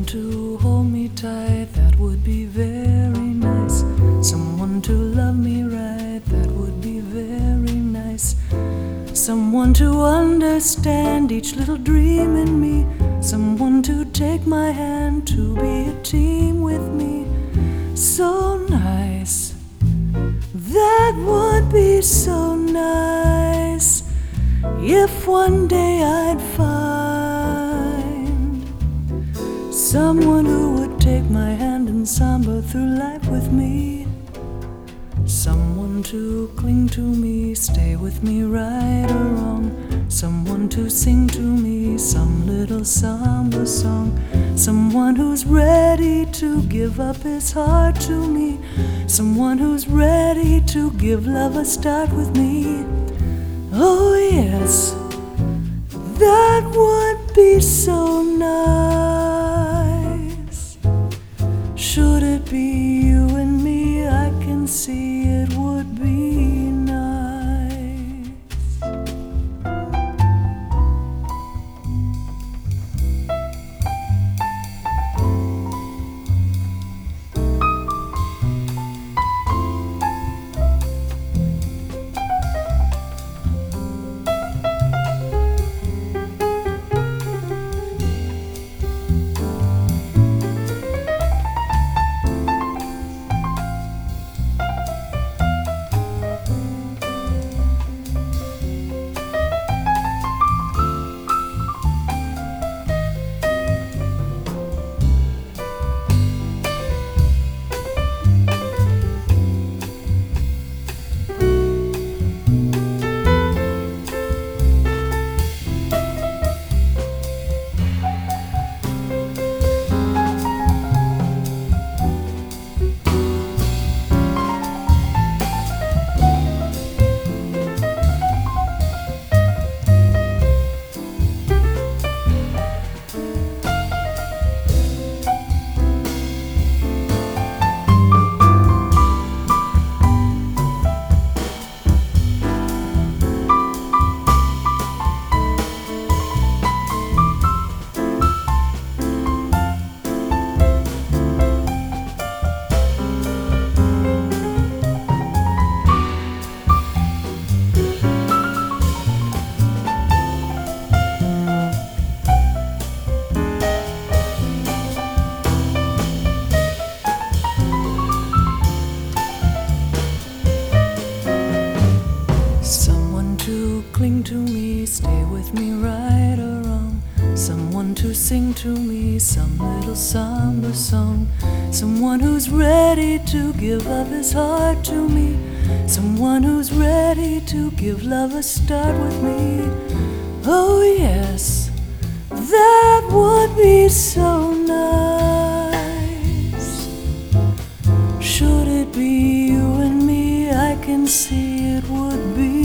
to hold me tight, that would be very nice. Someone to love me right, that would be very nice. Someone to understand each little dream in me. Someone to take my hand, to be a team with me. So nice, that would be so nice. If one day I'd find someone who would take my hand and samba through life with me. Someone to cling to me, stay with me right or wrong. Someone to sing to me some little samba song. Someone who's ready to give up his heart to me. Someone who's ready to give love a start with me. Oh yes, that would be so nice. Should it be you and me, I can see it would be nice. Cling to me, stay with me right or wrong. Someone to sing to me some little samba song. Someone who's ready to give up his heart to me. Someone who's ready to give love a start with me. Oh yes, that would be so nice. Should it be you and me, I can see it would be